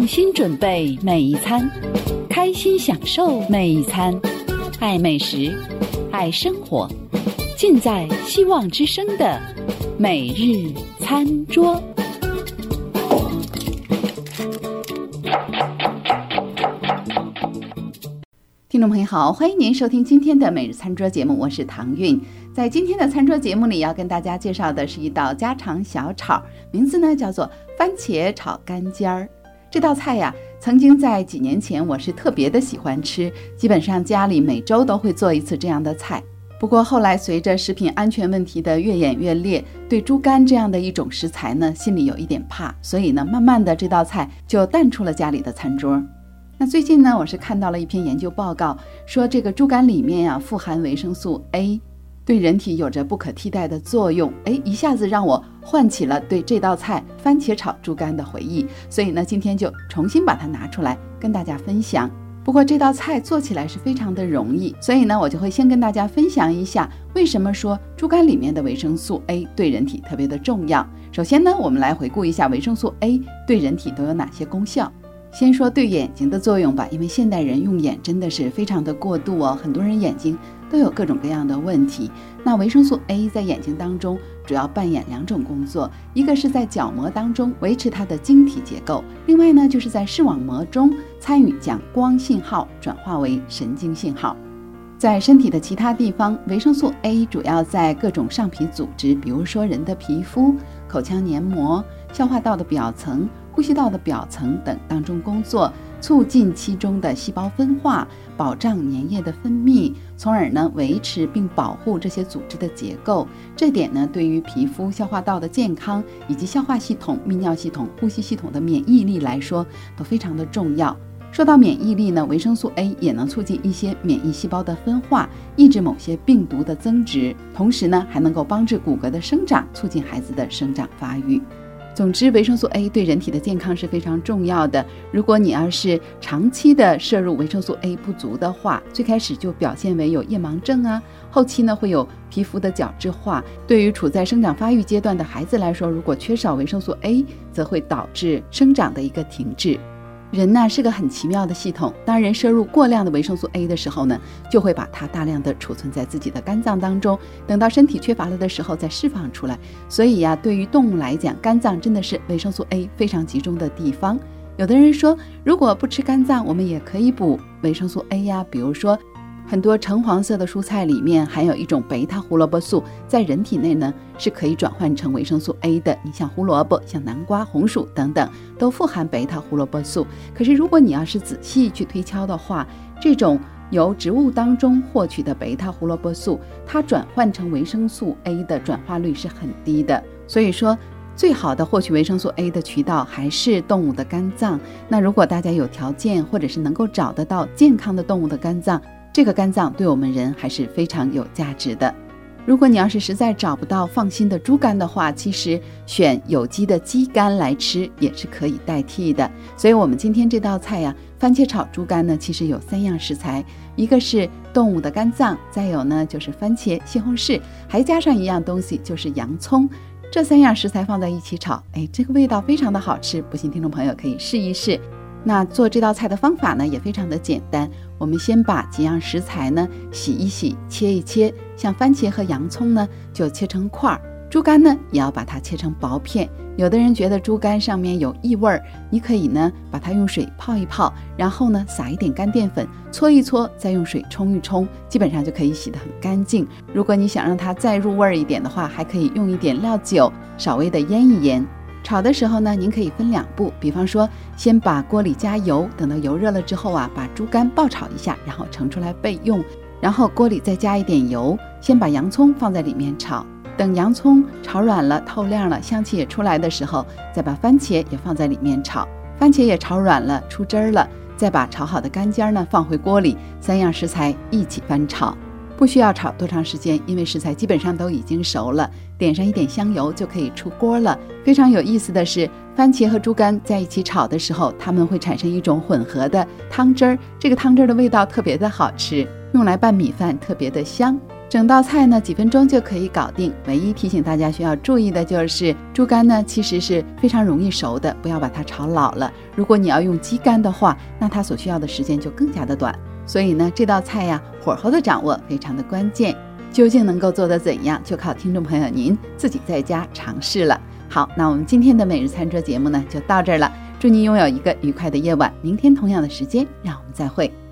心准备每一餐，开心享受每一餐，爱美食，爱生活，尽在希望之声的每日餐桌。听众朋友好，欢迎您收听今天的每日餐桌节目，我是唐韵。在今天的餐桌节目里，要跟大家介绍的是一道家常小炒，名字呢叫做番茄炒干尖儿。这道菜呀，曾经在几年前我是特别的喜欢吃，基本上家里每周都会做一次这样的菜。不过后来随着食品安全问题的越演越烈，对猪肝这样的一种食材呢，心里有一点怕，所以呢，慢慢的这道菜就淡出了家里的餐桌。那最近呢，我是看到了一篇研究报告，说这个猪肝里面啊富含维生素 A， 对人体有着不可替代的作用。一下子让我唤起了对这道菜番茄炒猪肝的回忆，所以呢，今天就重新把它拿出来跟大家分享。不过这道菜做起来是非常的容易，所以呢，我就会先跟大家分享一下为什么说猪肝里面的维生素 A 对人体特别的重要。首先呢，我们来回顾一下维生素 A 对人体都有哪些功效。先说对眼睛的作用吧，因为现代人用眼真的是非常的过度哦，很多人眼睛都有各种各样的问题。那维生素 A 在眼睛当中主要扮演两种工作，一个是在角膜当中维持它的晶体结构，另外呢就是在视网膜中参与将光信号转化为神经信号。在身体的其他地方，维生素 A 主要在各种上皮组织，比如说人的皮肤、口腔黏膜、消化道的表层、呼吸道的表层等当中工作，促进其中的细胞分化，保障粘液的分泌，从而呢维持并保护这些组织的结构。这点呢对于皮肤、消化道的健康以及消化系统、泌尿系统、呼吸系统的免疫力来说都非常的重要。说到免疫力呢，维生素 A 也能促进一些免疫细胞的分化，抑制某些病毒的增殖，同时呢还能够帮助骨骼的生长，促进孩子的生长发育。总之，维生素 A 对人体的健康是非常重要的。如果你要是长期的摄入维生素 A 不足的话，最开始就表现为有夜盲症啊，后期呢会有皮肤的角质化。对于处在生长发育阶段的孩子来说，如果缺少维生素 A， 则会导致生长的一个停滞。人呢是个很奇妙的系统，当人摄入过量的维生素 A 的时候呢，就会把它大量的储存在自己的肝脏当中，等到身体缺乏了的时候再释放出来。所以呀，对于动物来讲，肝脏真的是维生素 A 非常集中的地方。有的人说，如果不吃肝脏，我们也可以补维生素 A 呀，比如说很多橙黄色的蔬菜里面含有一种贝塔胡萝卜素，在人体内呢是可以转换成维生素 A 的。你像胡萝卜、像南瓜、红薯等等都富含贝塔胡萝卜素。可是如果你要是仔细去推敲的话，这种由植物当中获取的贝塔胡萝卜素，它转换成维生素 A 的转化率是很低的。所以说最好的获取维生素 A 的渠道还是动物的肝脏。那如果大家有条件或者是能够找得到健康的动物的肝脏，这个肝脏对我们人还是非常有价值的。如果你要是实在找不到放心的猪肝的话，其实选有机的鸡肝来吃也是可以代替的。所以我们今天这道菜呀，番茄炒猪肝呢，其实有3样食材，一个是动物的肝脏，再有呢就是番茄、西红柿，还加上一样东西就是洋葱。这3样食材放在一起炒，这个味道非常的好吃，不信听众朋友可以试一试。那做这道菜的方法呢也非常的简单，我们先把几样食材呢洗一洗，切一切，像番茄和洋葱呢就切成块，猪肝呢也要把它切成薄片。有的人觉得猪肝上面有异味，你可以呢把它用水泡一泡，然后呢撒一点干淀粉，搓一搓，再用水冲一冲，基本上就可以洗得很干净。如果你想让它再入味一点的话，还可以用一点料酒，稍微的腌一腌。炒的时候呢，您可以分2步，比方说先把锅里加油，等到油热了之后啊，把猪肝爆炒一下，然后盛出来备用。然后锅里再加一点油，先把洋葱放在里面炒，等洋葱炒软了、透亮了，香气也出来的时候，再把番茄也放在里面炒，番茄也炒软了、出汁儿了，再把炒好的干尖呢放回锅里，3样食材一起翻炒。不需要炒多长时间，因为食材基本上都已经熟了，点上一点香油就可以出锅了。非常有意思的是，番茄和猪肝在一起炒的时候，它们会产生一种混合的汤汁儿，这个汤汁儿的味道特别的好吃，用来拌米饭特别的香。 整道菜呢几分钟就可以搞定，唯一提醒大家需要注意的就是猪肝呢其实是非常容易熟的，不要把它炒老了。如果你要用鸡肝的话，那它所需要的时间就更加的短。所以呢这道菜呀火候的掌握非常的关键，究竟能够做得怎样，就靠听众朋友您自己在家尝试了。好，那我们今天的每日餐桌节目呢就到这儿了，祝您拥有一个愉快的夜晚，明天同样的时间让我们再会。